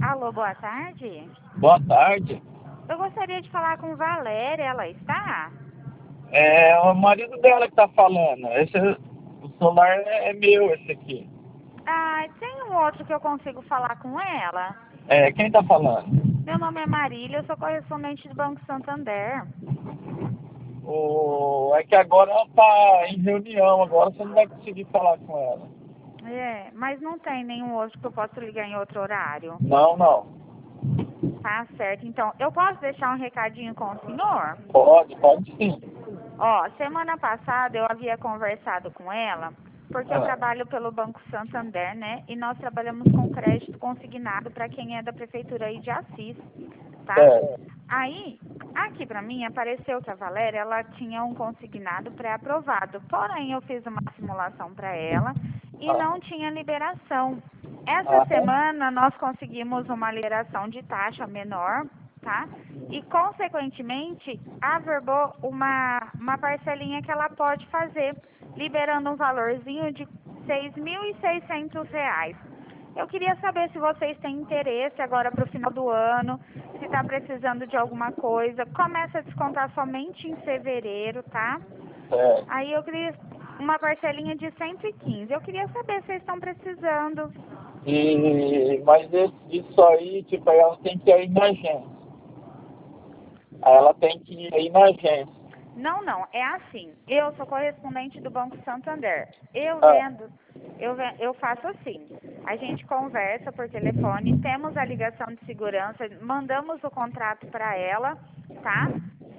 Alô, boa tarde. Boa tarde. Eu gostaria de falar com Valéria, ela está? É o marido dela que tá falando. O celular é meu, esse aqui. Ah, tem um outro que eu consigo falar com ela? É, quem tá falando? Meu nome é Marília, eu sou correspondente do Banco Santander. É que agora ela tá em reunião, agora você não vai conseguir falar com ela. É, mas não tem nenhum outro que eu possa ligar em outro horário. Não, não. Tá certo, então, eu posso deixar um recadinho com o senhor? Pode sim. Ó, semana passada eu havia conversado com ela, porque eu Ah, trabalho pelo Banco Santander, né? E nós trabalhamos com crédito consignado para quem é da prefeitura aí de Assis, tá? é. Aí, aqui para mim apareceu que a Valéria, ela tinha um consignado pré-aprovado. Porém, eu fiz uma simulação para ela e Ah, não tinha liberação. Essa aham. semana nós conseguimos uma liberação de taxa menor, tá? E, consequentemente, averbou uma parcelinha que ela pode fazer, liberando um valorzinho de R$ 6.600. Eu queria saber se vocês têm interesse agora para o final do ano, se está precisando de alguma coisa. Começa a descontar somente em fevereiro, tá? É. Aí eu queria uma parcelinha de 115. Eu queria saber se vocês estão precisando. Mas isso aí, tipo, aí ela tem que ir na agência. Aí ela tem que ir na agência. Não, não, é assim. Eu sou correspondente do Banco Santander. Ah, Eu faço assim. A gente conversa por telefone, temos a ligação de segurança, mandamos o contrato para ela, tá?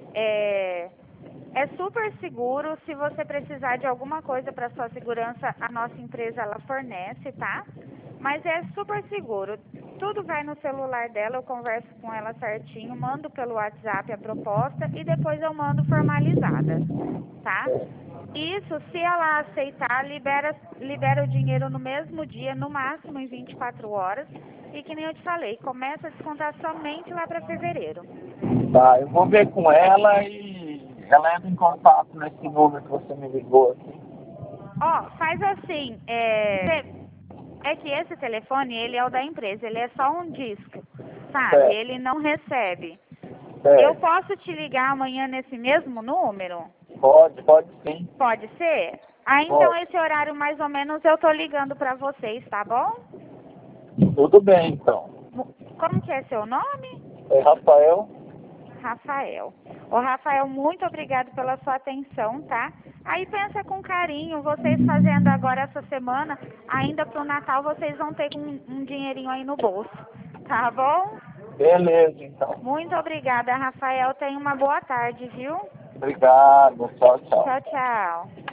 É super seguro. Se você precisar de alguma coisa para sua segurança, a nossa empresa ela fornece, tá? Mas é super seguro. Tudo vai no celular dela, eu converso com ela certinho, mando pelo WhatsApp a proposta e depois eu mando formalizada, tá? Isso, se ela aceitar, libera o dinheiro no mesmo dia, no máximo em 24 horas. E que nem eu te falei, começa a descontar somente lá para fevereiro. tá, eu vou ver com ela e ela entra em contato nesse número que você me ligou aqui. Ó, faz assim, é que esse telefone, ele é o da empresa, ele é só um disco, sabe? Certo, Ele não recebe. Eu certo. posso te ligar amanhã nesse mesmo número? Pode sim. Pode ser? Ah, então Pode. esse horário mais ou menos eu tô ligando pra vocês, tá bom? Tudo bem, então. Como que é seu nome? É Rafael. Rafael. Ô, Rafael, muito obrigado pela sua atenção, tá? Aí pensa com carinho, vocês fazendo agora essa semana, ainda pro Natal vocês vão ter um dinheirinho aí no bolso, tá bom? Beleza, então. Muito obrigada, Rafael. Tenha uma boa tarde, viu? Obrigado. Tchau, tchau. Tchau, tchau.